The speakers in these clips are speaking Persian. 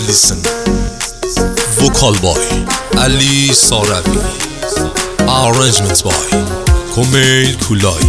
listen. Vocal boy Ali Sarawi. Arrangements by Komail Kulai.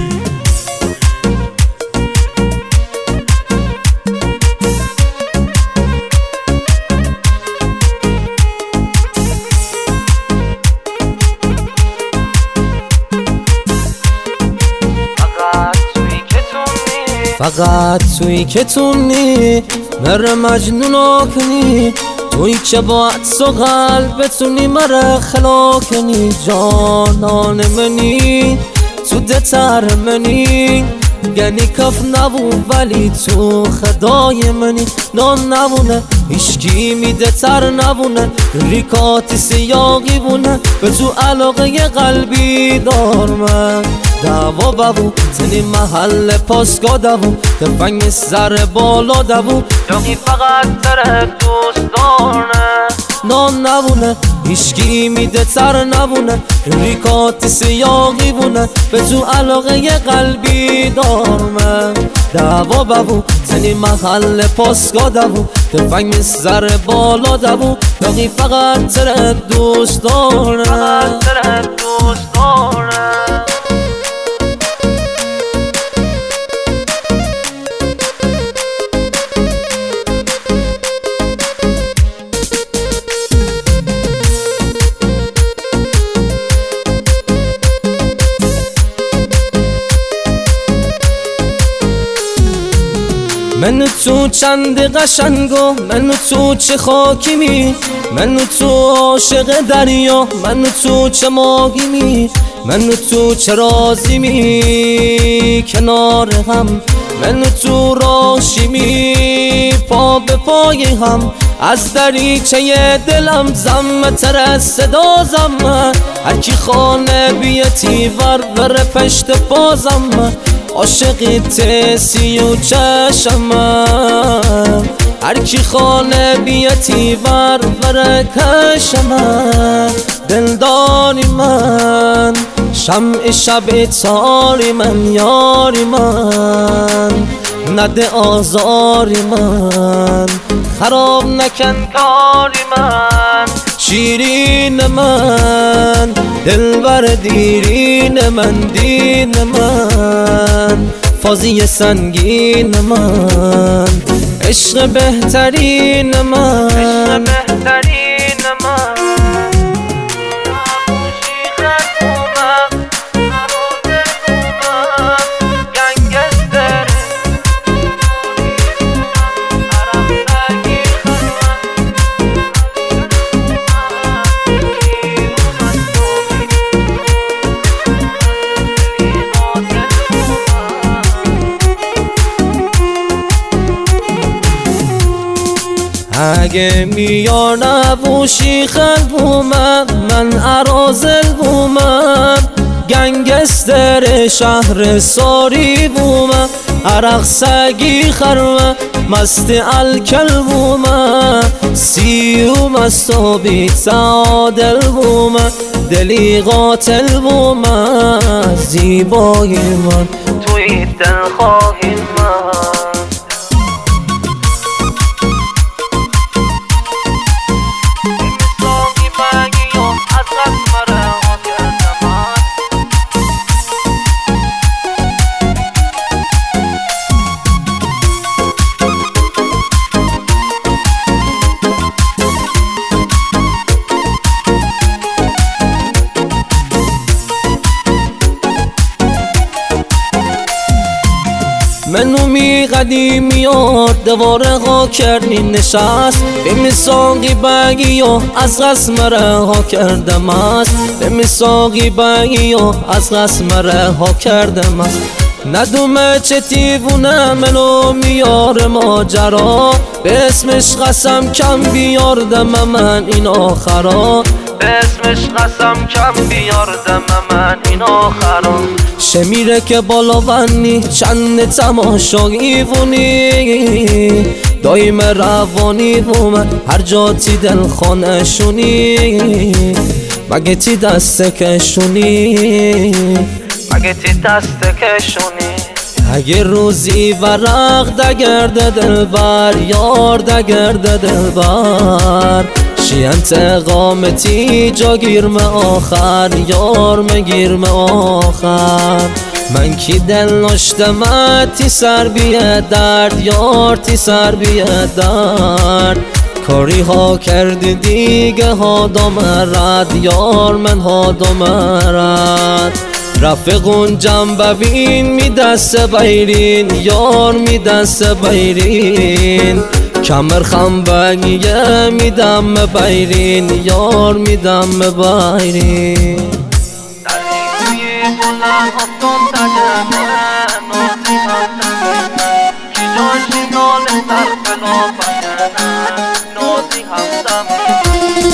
فقط تویی که تونی مره مجنون کنی، تویی که با عطس و قلب بتونی مره خلا کنی. جانان منی تو دتر منی، یعنی کف نبو ولی تو خدای منی. نان نبونه هیچکی میده تر نبونه، ریکات سیاقی بونه به تو علاقه قلبی دار. من دعوا ببو زنی محل پاسگاه دوو، تفنگ سر بالا دوو، یاقی فقط تره دوست دارنه. نان نبونه هیچکی میده تر نبونه، ریکات سیاقی بونه به تو علاقه قلبی دار. من دعوا ببو زنی محل پاسگاه دوو، تفنگ سر بالا دوو، یاقی فقط تره دوست دارنه. منو تو چند قشنگو، منو تو چه خاکیمی، منو تو عاشق دریا، منو تو چه ماهیمی، منو تو چه رازیمی کنار هم، منو تو راشیمی پا به پای هم. از دریچه دلم زم تر صدا زم، هر کی خانه بیتی ور پشت بازم. عاشقی تسی و چشم، هر کی خانه بیتی ور کشم. دلداری من شمع شب تاری من، یاری من نده آزاری من، خراب نکن کاری من. شیرین من دلبر دیرین من، دین من فازی سنگین من، عشق بهترین من. اگه میار نبوشی خل بومم، من ارازل بومم، گنگستر شهر ساری بومم، عرق سگی خرمه مست الکل بومم، سیو مست و بی تعادل بومم، دلی قاتل بومم، زیبای من توی دلخواهی من. منو می قدیمی یار دواره ها کردی نشست، به مساقی بگی و از قسم رها کردم است، به مساقی بگی و از قسم رها کردم است. ندومه چه تیوونه منو میار ماجرا، به اسمش قسم کم بیاردم من این آخرا، به اسمش قسم کم بیاردم من این آخرا. شمیره که بالا ونی چند تماشایی بونی، دایم روانی بومه هر جا تی دل خانه شونی، مگه تی دست کشونی، مگه تی دست کشونی. اگه روزی ورق دگرده دلبر یار دگرده دلبر شی انتقامتی جا گیرم آخر یار مگیرم آخر من کی دل نشتم تی سر بیه درد یار تی سر بیه درد کاری ها کردی دیگه ها دامرد یار من ها دامرد رفقون جنبوین می دست بیرین یار می دست بیرین کمر خنبنگیه میدم بیرین یار میدم بیرین در این بلند افتم تجمه نازی همدمه کی جاشی ناله در خلاف بکنه نازی همدمه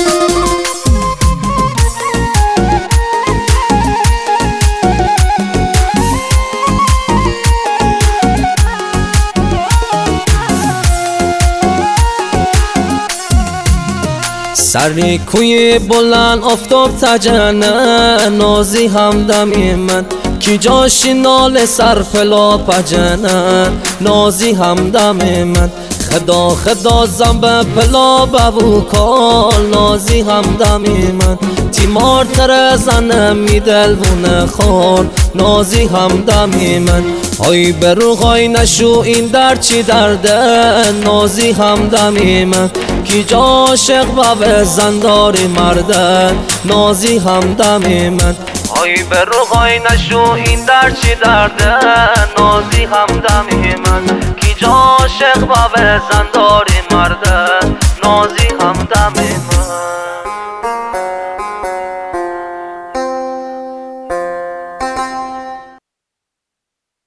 سری کوی بلند آفتاب تجنه نازی همدمی من کی جاشی نال سر پلا پجنه نازی همدمی من خدا خدا زنب پلا ببو کال نازی همدمی من تیمار تر زنه می دلونه خال نازی همدمی من آی بروغای نشو این در چی درده نازی همدمی من کی جا عاشق و زنداری مرده نازی همدمی من آی بروغای نشو این در چی درده نازی همدمی من کی جا عاشق و زنداری مرده نازی همدمی من